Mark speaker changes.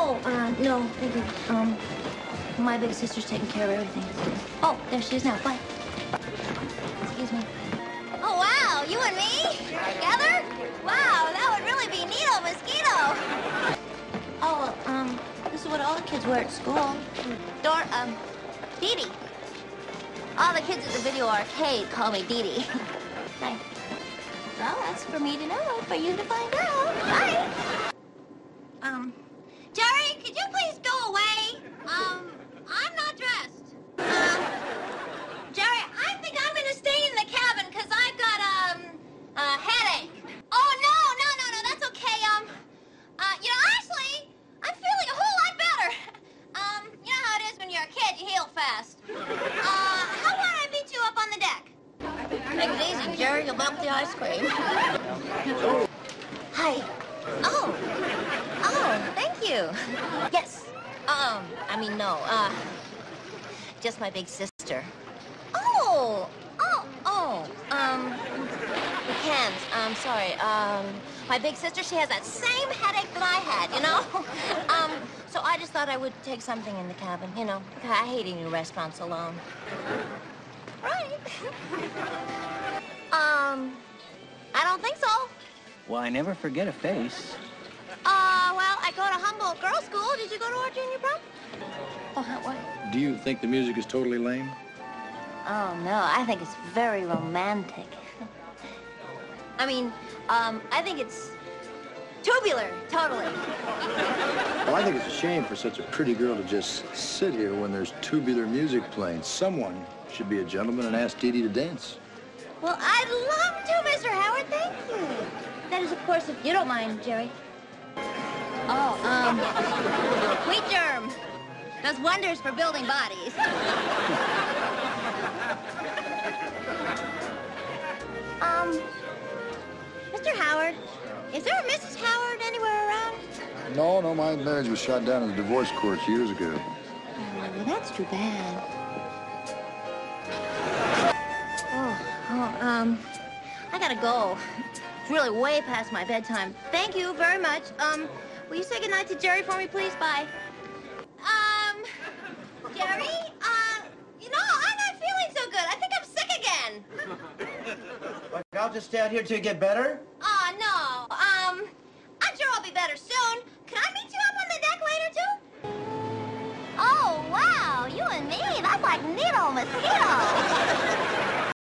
Speaker 1: No, thank you. My big sister's taking care of everything. Oh, there she is now. Bye. Excuse me.
Speaker 2: Oh, wow, you and me? Together? Wow, that would really be neato mosquito.
Speaker 1: Oh, this is what all the kids wear at school.
Speaker 2: Dee Dee. All the kids at the video arcade call me Dee Dee.
Speaker 1: Bye. Well, that's for me to know, for you to find out.
Speaker 2: Bye. Jerry, could you please go away? I'm not dressed. Jerry, I think I'm gonna stay in the cabin because I've got, a headache. Oh, no, that's okay. Actually, I'm feeling a whole lot better. You know how it is when you're a kid, you heal fast. How about I meet you up on the deck?
Speaker 1: Take it easy, Jerry. You'll melt the ice cream.
Speaker 2: Hi. Oh, thank you. Yes.
Speaker 1: No. Just my big sister. We can't. I'm sorry. My big sister, she has that same headache that I had, you know? So I just thought I would take something in the cabin, you know? I hate eating restaurants alone.
Speaker 2: Right. I don't think so.
Speaker 3: Well, I never forget a face.
Speaker 2: Well, I go to Humboldt Girls' School. Did you go to our junior prom?
Speaker 1: Oh, what?
Speaker 4: Do you think the music is totally lame?
Speaker 1: Oh, no. I think it's very romantic. I think it's tubular, totally.
Speaker 4: Well, I think it's a shame for such a pretty girl to just sit here when there's tubular music playing. Someone should be a gentleman and ask Dee Dee to dance.
Speaker 2: Well, I'd love to, Mr. Howard. Thank you.
Speaker 1: That is, of course, if you don't mind, Jerry.
Speaker 2: Wheat germ does wonders for building bodies. Mr. Howard, is there a Mrs. Howard anywhere around?
Speaker 4: No, my marriage was shot down in the divorce courts years ago.
Speaker 1: Oh, that's too bad. I gotta go. It's really way past my bedtime. Thank you very much. Will you say goodnight to Jerry for me, please? Bye.
Speaker 2: Jerry, I'm not feeling so good. I think I'm sick again.
Speaker 5: Look, I'll just stay out here till you get better.
Speaker 2: Oh, no. I'm sure I'll be better soon. Can I meet you up on the deck later, too? Oh, wow. You and me, that's like needle mosquito.